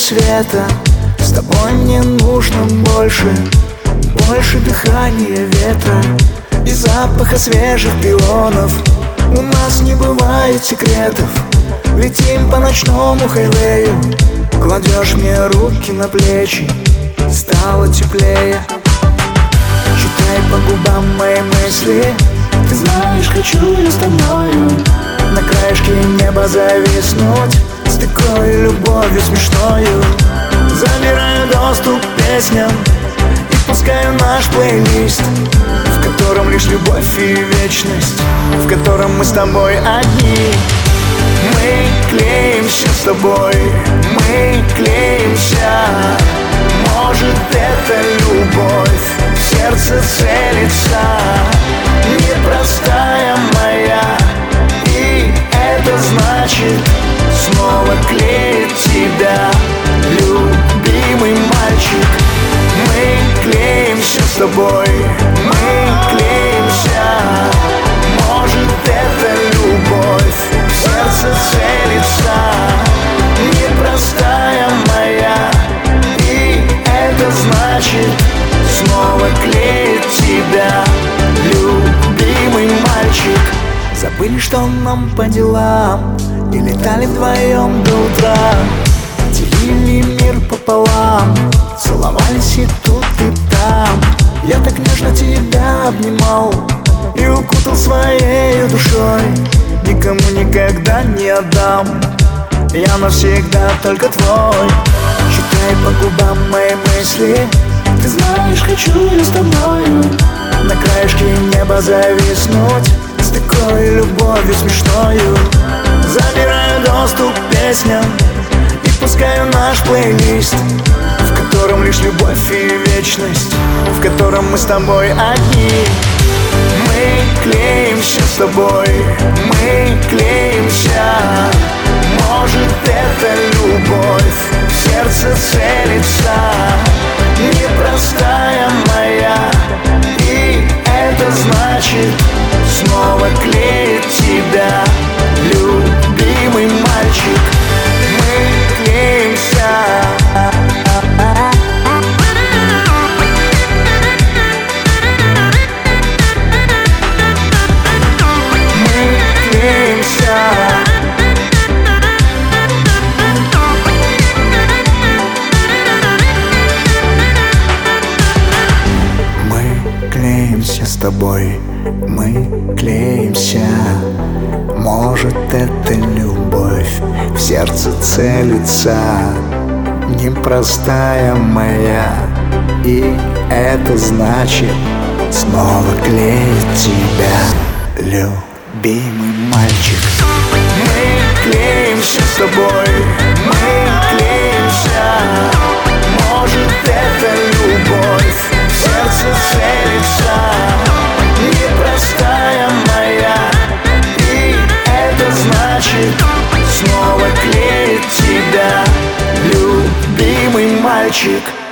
света. С тобой мне нужно больше дыхания ветра и запаха свежих пионов. У нас не бывает секретов. Летим по ночному хайвею. Кладешь мне руки на плечи, стало теплее. Читай по губам мои мысли. Ты знаешь, хочу я с тобою на краешке неба зависнуть, с такой любовью смешною. Забираю доступ к песням и пускаю наш плейлист, в котором лишь любовь и вечность, в котором мы с тобой одни. Мы клеимся с тобой, мы клеимся. Может, это любовь в сердце целится, непростая моя. И это значит снова клеит тебя, любимый мальчик. Мы клеимся с тобой, мы клеимся. Может, это любовь в сердце целится, непростая моя. И это значит снова клеит тебя, любимый мальчик. Забыли, что нам по делам, и летали вдвоем до утра. Делили мир пополам, целовались и тут, и там. Я так нежно тебя обнимал и укутал своей душой. Никому никогда не отдам, я навсегда только твой. Читай по губам мои мысли. Ты знаешь, хочу я с тобою на краешке неба зависнуть, с такой любовью смешною. Забираю доступ к песням и пускаю наш плейлист, в котором лишь любовь и вечность, в котором мы с тобой одни. Мы клеимся с тобой, мы клеимся. Может, это любовь в сердце целится, непростая моя. И это значит снова клеит тебя, любимый мальчик. Мы клеимся. С тобой мы клеимся. Может, это любовь в сердце целится, непростая моя. И это значит снова клеит тебя, любимый мальчик. Мы клеимся с тобой, мы клеимся. Может, это любовь в сердце целится, непростая моя. И это значит снова клеит тебя, любимый мальчик.